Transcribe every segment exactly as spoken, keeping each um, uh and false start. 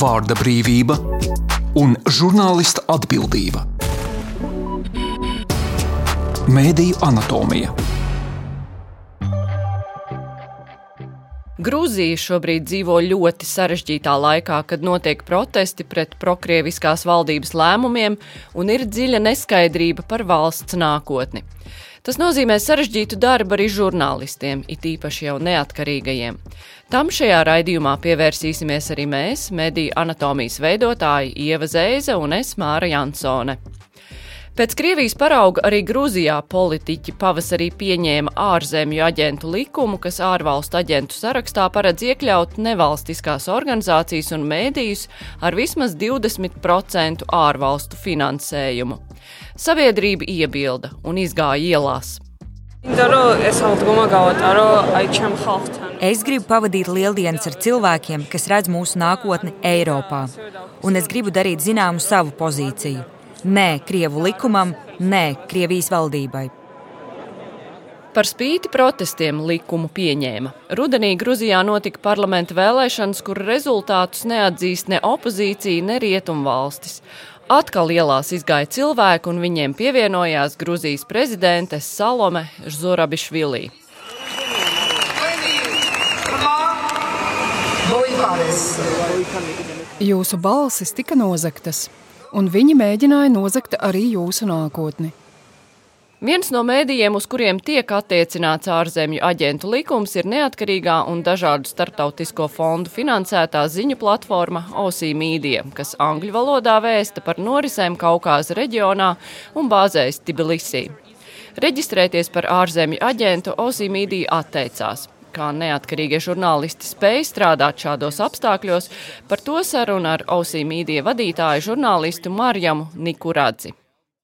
vārda brīvība un žurnālista atbildība. Mēdīju anatomija. Grūzija šobrīd dzīvo ļoti sarežģītā laikā, kad notiek protesti pret prokrieviskās valdības lēmumiem un ir dziļa neskaidrība par valsts nākotni. Tas nozīmē sarežģītu darbu arī žurnālistiem, it īpaši jau neatkarīgajiem. Tam šajā raidījumā pievērsīsimies arī mēs, Mēdīju anatomijas veidotāji Ieva Zeize un es, Māra Jansone. Pēc Krievijas parauga arī Grūzijā politiķi pavasarī pieņēma ārzemju aģentu likumu, kas ārvalstu aģentu sarakstā paredz iekļaut nevalstiskās organizācijas un mēdījus ar vismaz divdesmit procentu ārvalstu finansējumu. Sabiedrība iebilda un izgāja ielās. Es gribu pavadīt lieldienas ar cilvēkiem, kas redz mūsu nākotni Eiropā, un es gribu darīt zināmu savu pozīciju. Nē Krievu likumam, nē Krievijas valdībai. Par spīti protestiem likumu pieņēma. Rudenī Gruzijā notika parlamenta vēlēšanas, kur rezultātus neatzīst ne opozīcija, ne rietumvalstis. Atkal ielās izgāja cilvēki, un viņiem pievienojās Gruzijas prezidente Salome Zurabišvili. Jūsu balsis tika nozagtas, un viņi mēģināja nozagt arī jūsu nākotni. Viens no mēdījiem, uz kuriem tiek attiecināts ārzemju aģentu likums, ir neatkarīgā un dažādu starptautisko fondu finansētā ziņu platforma Ausī Media, kas angļu valodā vēsta par norisēm Kaukāza reģionā un bāzējas Tbilisī. Reģistrēties par ārzemju aģentu Ausī Media atteicās. Kā neatkarīgie žurnālisti spēj strādāt šādos apstākļos, par to saruna ar Ausī Media vadītāju žurnālistu Marjamu Nikuradzi.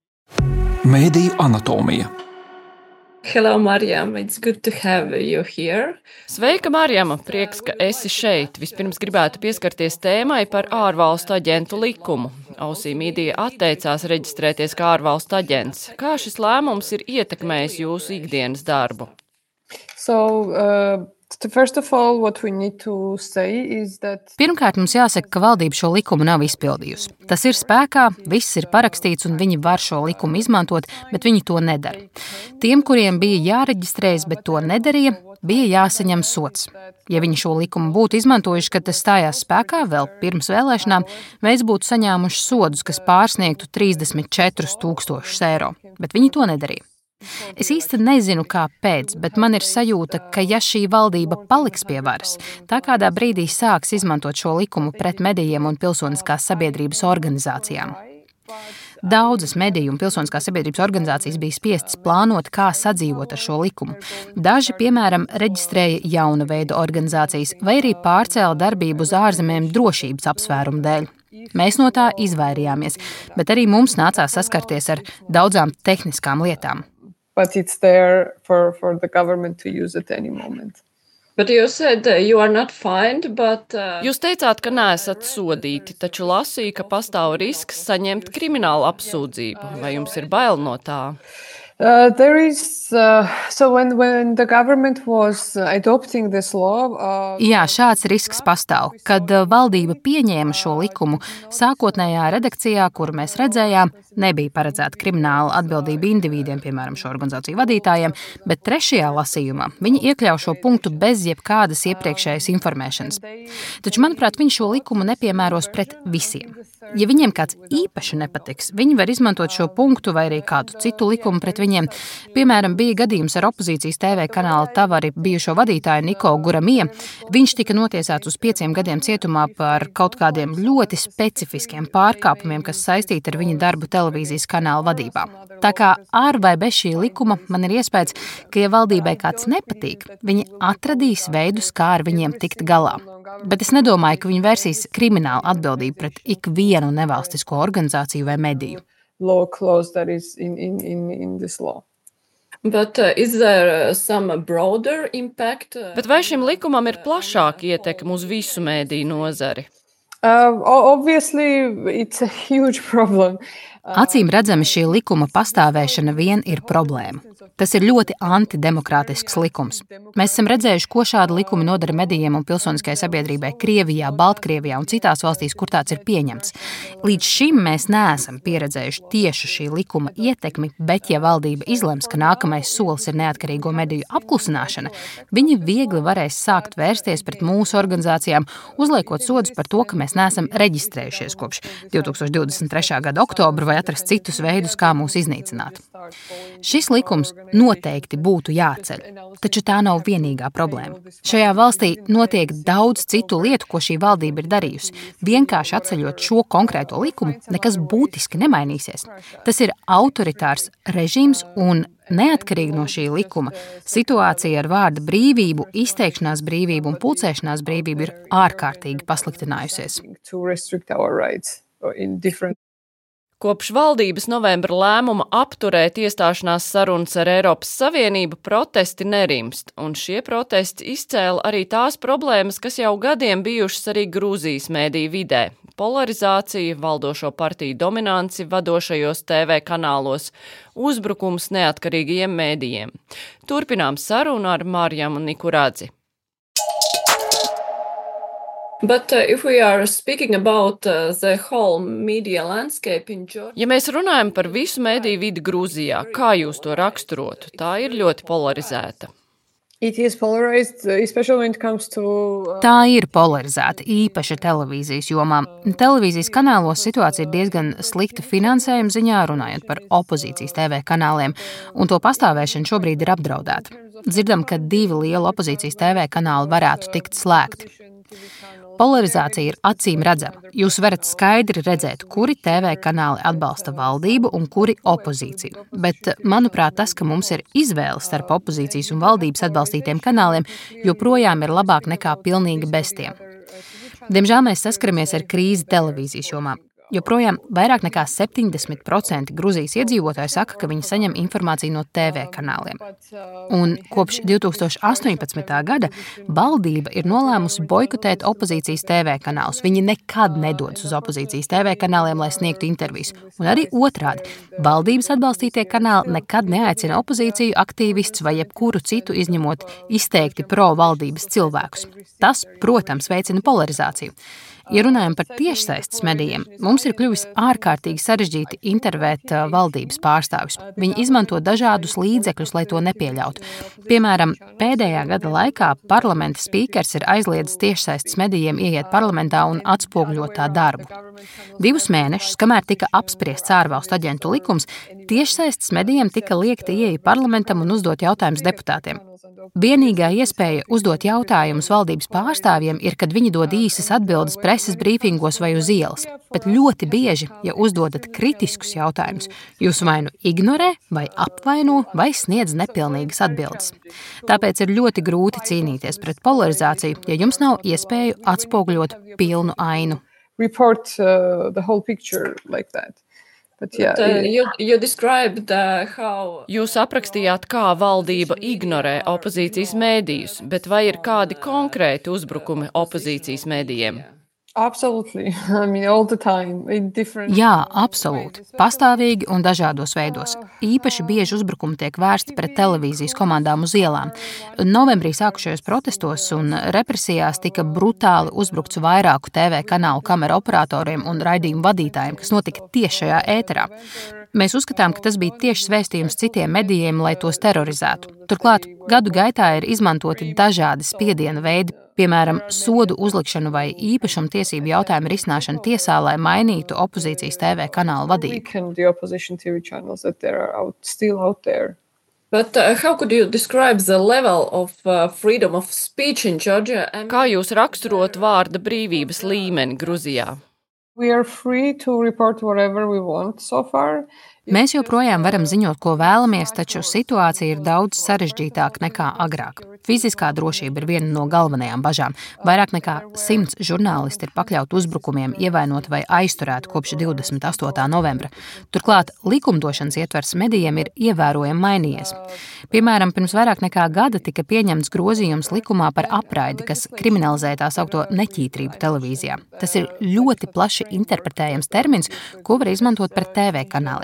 Mēdīju anatomija. Hello, Marjam, it's good to have you here. Sveika, Marjama, prieks, ka esi šeit. Vispirms gribētu pieskarties tēmai par ārvalstu aģentu likumu. Ausī Media atteicās reģistrēties kā ārvalstu aģents. Kā šis lēmums ir ietekmējis jūsu ikdienas darbu? So, uh, first of all, what we need to say is that... Pirmkārt, mums jāsaka, ka valdība šo likumu nav izpildījusi. Tas ir spēkā, viss ir parakstīts un viņi var šo likumu izmantot, bet viņi to nedara. Tiem, kuriem bija jāreģistrējas, bet to nedarīja, bija jāsaņem sods. Ja viņi šo likumu būtu izmantojuši, kad tas stājās spēkā vēl pirms vēlēšanām, mēs būtu saņēmuši sodus, kas pārsniegtu trīsdesmit četrus tūkstošus eiro, bet viņi to nedarīja. Es īsti nezinu, kāpēc, bet man ir sajūta, ka ja šī valdība paliks pie varas, tā kādā brīdī sāks izmantot šo likumu pret medijiem un pilsoniskās sabiedrības organizācijām. Daudzas mediju un pilsoniskās sabiedrības organizācijas bija spiestas plānot, kā sadzīvot ar šo likumu. Daži, piemēram, reģistrēja jauna veida organizācijas vai arī pārcēla darbību uz ārzemēm drošības apsvērumu dēļ. Mēs no tā izvairījāmies, bet arī mums nācās saskarties ar daudzām tehniskām lietām. But it's there for, for the government to use at any moment. But you said you are not fined, but... Uh... Jūs teicāt, ka neesat sodīti, taču lasīju, ka pastāv risks saņemt kriminālu apsūdzību. Vai jums ir bail no tā? Uh, there is, uh, so when, when the government was adopting this law... Uh... Jā, šāds risks pastāv. Kad valdība pieņēma šo likumu, sākotnējā redakcijā, kuru mēs redzējām, nebija paredzēta krimināla atbildība individiem, piemēram, šo organizāciju vadītājiem, bet trešajā lasījumā viņi iekļauj šo punktu bez jebkādas iepriekšējas informēšanas. Taču, manuprāt, viņi šo likumu nepiemēros pret visiem. Ja viņiem kāds īpaši nepatiks, viņi var izmantot šo punktu vai arī kādu citu likumu pret viņiem. Piemēram, bija gadījums ar opozīcijas T V kanāla Tavari bijušo vadītāju Niko Guramie. Viņš tika notiesāts uz pieciem gadiem cietumā par kaut kādiem ļoti specifiskiem pārkāpumiem, kas saistīti ar viņa darbu televīzijas kanāla vadībā. Tā kā ar vai bez šī likuma man ir iespējas, ka, ja valdībai kāds nepatīk, viņi atradīs veidus, kā ar viņiem tikt galā. Bet es nedomāju, ka viņi vērsīs kriminālu atbildību pret ikvienu nevalstisko organizāciju vai mediju. Law clause that is in, in, in, in this law. But uh, is there some broader impact? Bet vai šim likumam ir plašāka ietekme uz visu mediju nozari? Uh, obviously, it's a huge problem. Acīm redzami šī likuma pastāvēšana vien ir problēma. Tas ir ļoti antidemokrātisks likums. Mēs esam redzējuši, ko šādi likumi nodara medijiem un pilsoniskajai sabiedrībai Krievijā, Baltkrievijā un citās valstīs, kur tāds ir pieņemts. Līdz šim mēs neesam pieredzējuši tieši šī likuma ietekmi, bet ja valdība izlems, ka nākamais solis ir neatkarīgo mediju apklusināšana, viņi viegli varēs sākt vērsties pret mūsu organizācijām, uzliekot sodus par to, ka mēs neesam reģistrējušies kopš divi tūkstoši divdesmit trešā gada oktobra vai atrast citus veidus, kā mūs iznīcināt. Šis likums noteikti būtu jāceļ, taču tā nav vienīgā problēma. Šajā valstī notiek daudz citu lietu, ko šī valdība ir darījusi. Vienkārši atceļot šo konkrēto likumu, nekas būtiski nemainīsies. Tas ir autoritārs režīms un neatkarīgi no šī likuma. Situācija ar vārda brīvību, izteikšanās brīvību un pulcēšanās brīvību ir ārkārtīgi pasliktinājusies. Kopš valdības novembra lēmuma apturēt iestāšanās sarunas ar Eiropas Savienību protesti nerimst, un šie protesti izcēla arī tās problēmas, kas jau gadiem bijušas arī Grūzijas mēdīju vidē. Polarizācija, valdošo partiju dominanci vadošajos T V kanālos, uzbrukums neatkarīgajiem mēdījiem. Turpinām sarunu ar Marjamu Nikuradzi. But, uh, if we are speaking about uh, the whole media landscape in Georgia... Ja mēs runājam par visu mediju vidi Grūzijā, kā jūs to raksturotu? Tā ir ļoti polarizēta. It is polarized, especially when it comes to... Uh... Tā ir polarizēta, īpaši televīzijas jomā. Televīzijas kanālos situācija ir diezgan slikta finansējuma ziņā, runājot par opozīcijas T V kanāliem, un to pastāvēšana šobrīd ir apdraudēta. Dzirdam, ka divi lieli opozīcijas T V kanāli varētu tikt slēgti. Polarizācija ir acīm redzama. Jūs varat skaidri redzēt, kuri T V kanāli atbalsta valdību un kuri opozīciju. Bet, manuprāt, tas, ka mums ir izvēle starp opozīcijas un valdības atbalstītiem kanāliem, joprojām ir labāk nekā pilnīgi bez tiem. Diemžēl mēs saskaramies ar krīzi televīzijas jomā. Joprojām vairāk nekā septiņdesmit procenti Gruzijas iedzīvotāji saka, ka viņi saņem informāciju no T V kanāliem. Un kopš divi tūkstoši astoņpadsmitā gada valdība ir nolēmusi boikotēt opozīcijas T V kanālus. Viņi nekad nedodas uz opozīcijas T V kanāliem, lai sniegtu intervijas. Un arī otrādi, valdības atbalstītie kanāli nekad neaicina opozīciju, aktīvistus vai jebkuru citu izņemot izteikti pro-valdības cilvēkus. Tas, protams, veicina polarizāciju. Ja runājam par tiešsaistes medijiem, mums ir kļuvis ārkārtīgi sarežģīti intervēt valdības pārstāvjus. Viņi izmanto dažādus līdzekļus, lai to nepieļautu. Piemēram, pēdējā gada laikā parlamenta spīkers ir aizliedzis tiešsaistes medijiem ieiet parlamentā un atspoguļot tā darbu. Divus mēnešus, kamēr tika apspriests ārvalstu aģentu likums, tiešsaistes medijiem tika liekta ieeja parlamentam un uzdot jautājumus deputātiem. Vienīgā iespēja uzdot jautājumus valdības pārstāvjiem ir, kad viņi dod īsas atbildes preses brīfingos vai uz ielas. Bet ļoti bieži, ja uzdodat kritiskus jautājumus, jūs vai nu ignorē, vai apvaino, vai sniedz nepilnīgas atbildes. Tāpēc ir ļoti grūti cīnīties pret polarizāciju, ja jums nav iespēju atspoguļot pilnu ainu. Report uh, the whole picture like that. But, yeah, But, uh, you, you described, uh, how... Jūs aprakstījāt, kā valdība ignorē opozīcijas mēdījus, bet vai ir kādi konkrēti uzbrukumi opozīcijas mēdījiem? Absolutely. I mean, all the time, in different... Jā, absolūti. Pastāvīgi un dažādos veidos. Īpaši bieži uzbrukumi tiek vērsti pret televīzijas komandām uz ielām. Novembrī sākušajos protestos un represijās tika brutāli uzbrukts vairāku T V kanālu kameru operatoriem un raidījumu vadītājiem, kas notika tieši šajā ēterā. Mēs uzskatām, ka tas bija tieši vēstījums citiem medijiem, lai tos terorizētu. Turklāt gadu gaitā ir izmantoti dažādi spiediena veidi, piemēram, sodu uzlikšanu vai īpašumu tiesību jautājumu risināšanu tiesā, lai mainītu opozīcijas T V kanālu vadību. But uh, how could you describe the level of uh, freedom of speech in Georgia? And... Kā jūs raksturot vārda brīvības līmeni Gruzijā? We are free to report whatever we want so far. Mēs joprojām varam ziņot, ko vēlamies, taču situācija ir daudz sarežģītāka nekā agrāk. Fiziskā drošība ir viena no galvenajām bažām. Vairāk nekā simts žurnālisti ir pakļauti uzbrukumiem, ievainoti vai aizturēti kopš divdesmit astotā novembra. Turklāt likumdošanas ietvers medijiem ir ievērojami mainījies. Piemēram, pirms vairāk nekā gada tika pieņemts grozījums likumā par apraidi, kas kriminalizē tā saukto neķītrību televīzijā. Tas ir ļoti plaši interpretējams termins, ko var izmantot pret T V kanāliem.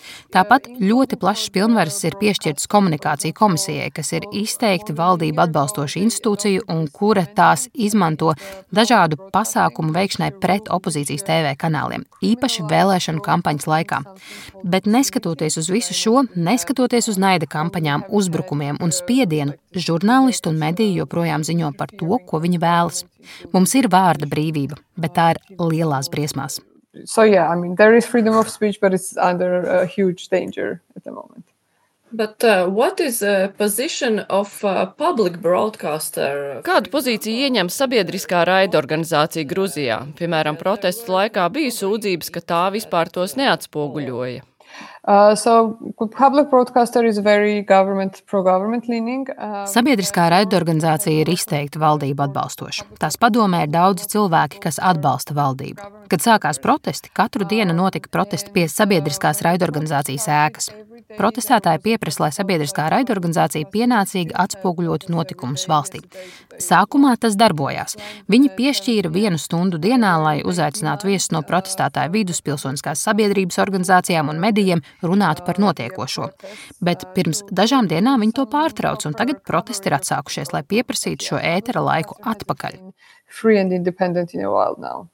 Tāpat ļoti plašs pilnvaras ir piešķirtas komunikācija komisijai, kas ir izteikti valdību atbalstoša institūcija un kura tās izmanto dažādu pasākumu veikšanai pret opozīcijas T V kanāliem, īpaši vēlēšanu kampaņas laikā. Bet neskatoties uz visu šo, neskatoties uz naida kampaņām, uzbrukumiem un spiedienu, žurnālisti un mediji joprojām ziņo par to, ko viņi vēlas. Mums ir vārda brīvība, bet tā ir lielās briesmās. So yeah, I mean, there is freedom of speech, but it's under a huge danger at the moment. But uh, what is the position of a public broadcaster? Kādu pozīciju ieņem sabiedriskā raidorganizācija Gruzijā? Piemēram, protestu laikā bija sūdzības, ka tā vispār tos neatspoguļoja. Uh, so public broadcaster is very government pro-government leaning. Uh, Sabiedriskā raidorganizācija ir izteikti valdību atbalstoša. Tās padomē ir daudzi cilvēki, kas atbalsta valdību. Kad sākās protesti, katru dienu notika protesti pie sabiedriskās raidorganizācijas ēkas. Protestētāji pieprasa, lai sabiedriskā raidorganizācija pienācīgi atspoguļotu notikumus valstī. Sākumā tas darbojās. Viņi piešķīra vienu stundu dienā, lai uzaicinātu viesus no protestētāju vidus, pilsoniskās sabiedrības organizācijām un medijiem runāt par notiekošo. Bet pirms dažām dienām viņi to pārtrauc, un tagad protesti ir atsākušies, lai pieprasītu šo ētera laiku atpakaļ. Free and independent in a while now.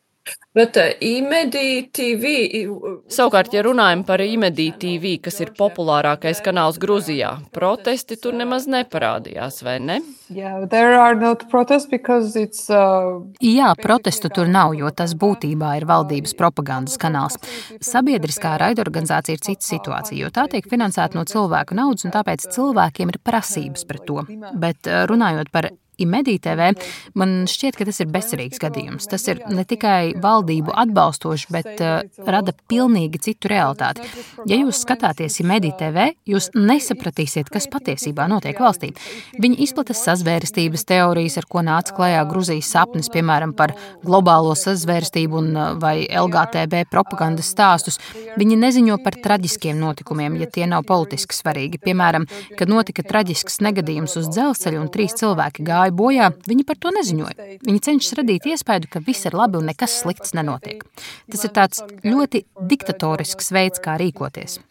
Bet uh, iMedija T V... Savukārt, ja runājam par iMedija T V, kas ir populārākais kanāls Gruzijā, protesti tur nemaz neparādījās, vai ne? Yeah, there are not protests because it's... Uh... Jā, protestu tur nav, jo tas būtībā ir valdības propagandas kanāls. Sabiedriskā raidorganizācija ir cita situācija, jo tā tiek finansēta no cilvēku naudas, un tāpēc cilvēkiem ir prasības pret to. Bet runājot par iMedija T V, man šķiet, ka tas ir bezcerīgs gadījums. Tas ir ne tikai valdību atbalstoši, bet uh, rada pilnīgi citu realitāti. Ja jūs skatāties iMedija T V, jūs nesapratīsiet, kas patiesībā notiek valstī. Viņi izplata sazvērstības teorijas, ar ko nāca klajā Gruzijas sapnis, piemēram, par globālo sazvērstību un vai L G T B propagandas stāstus. Viņi neziņo par traģiskiem notikumiem, ja tie nav politiski svarīgi. Piemēram, kad notika traģisks negadījums uz dzelzceļa un trīs cilvēki gāja bojā, viņi par to neziņoja. Viņi cenšas radīt iespēju, ka viss ir labi un nekas slikts nenotiek. Tas ir tāds ļoti diktatorisks veids, kā rīkoties.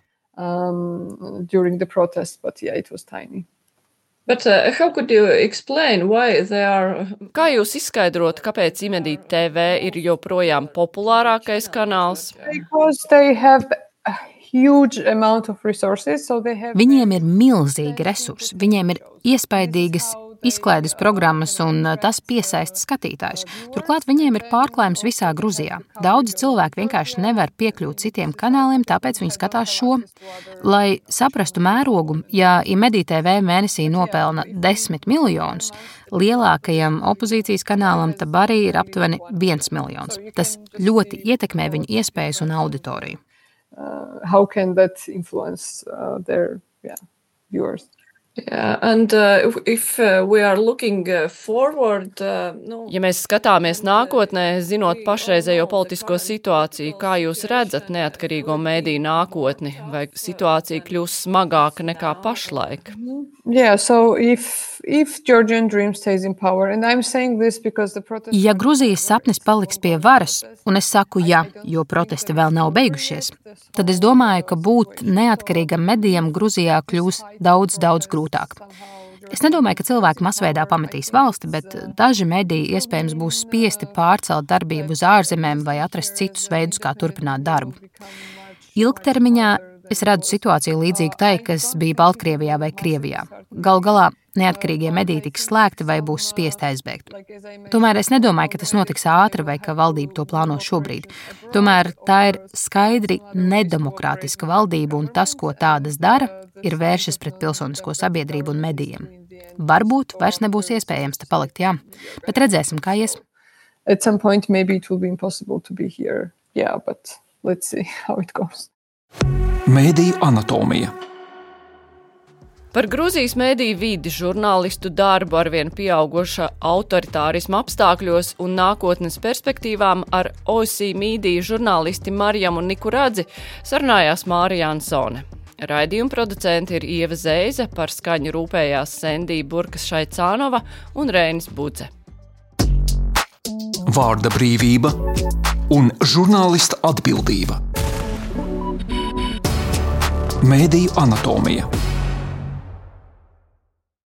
Um, during the protest, but yeah, it was tiny. But uh, how could you explain why they are... Kā jūs izskaidrot, kāpēc iMedija T V ir joprojām populārākais kanāls? Because they have a huge amount of resources, so they have... Viņiem ir milzīgi resursi, viņiem ir iespaidīgas izklaides programmas, un tas piesaista skatītājus. Turklāt viņiem ir pārklājums visā Gruzijā. Daudzi cilvēki vienkārši nevar piekļūt citiem kanāliem, tāpēc viņi skatās šo. Lai saprastu mērogu, ja iMedija T V mēnesī nopelna desmit miljonus, lielākajam opozīcijas kanālam Tabari ir aptuveni viens miljons. Tas ļoti ietekmē viņu iespējas un auditoriju. Uh, how can that influence uh, their yeah, viewers? Yeah, and uh, if uh, we are looking uh, forward, uh, no. Ja mēs skatāmies nākotnē, zinot pašreizējo politisko situāciju, kā jūs redzat neatkarīgo mēdīju nākotni, vai situācija kļūs smagāka nekā pašlaik? Yeah, so if if Georgian Dream stays in power, and I'm saying this because the protest... Ja Gruzijas sapnis paliks pie varas, un es saku ja, jo protesti vēl nav beigušies, tad es domāju, ka būt neatkarīgam medijam Gruzijā kļūs daudz, daudz grūtāk. Es nedomāju, ka cilvēki masveidā pametīs valsti, bet daži mediji iespējams būs spiesti pārcelt darbību uz ārzemēm vai atrast citus veidus, kā turpināt darbu. Ilgtermiņā es redzu situāciju līdzīgu tai, kas bija Baltkrievijā vai Krievijā. Galu galā neatkarīgie mediji tiks slēgti vai būs spiesti aizbēgt. Tomēr es nedomāju, ka tas notiks ātri vai ka valdība to plāno šobrīd. Tomēr tā ir skaidri nedemokrātiska valdība, un tas, ko tādas dara, ir vēršas pret pilsonisko sabiedrību un medijiem. Varbūt vairs nebūs iespējams te palikt, jā, bet redzēsim, kā ies. At some point maybe it will be impossible to be here. Yeah, but let's see how it goes. Mēdīju anatomija. Par Gruzijas mēdīju vidi, žurnālistu darbu arvien pieaugoša autoritārisma apstākļos un nākotnes perspektīvām ar O S I mēdīju žurnālisti Marjamu Nikuradzi sarunājās Mārija Ansone. Raidījuma producenti ir Ieva Zeize, par skaņu rūpējās Sendija Burkas Šaicānova un Reinis Budze. Vārda brīvība un žurnālista atbildība. Mēdīju anatomija.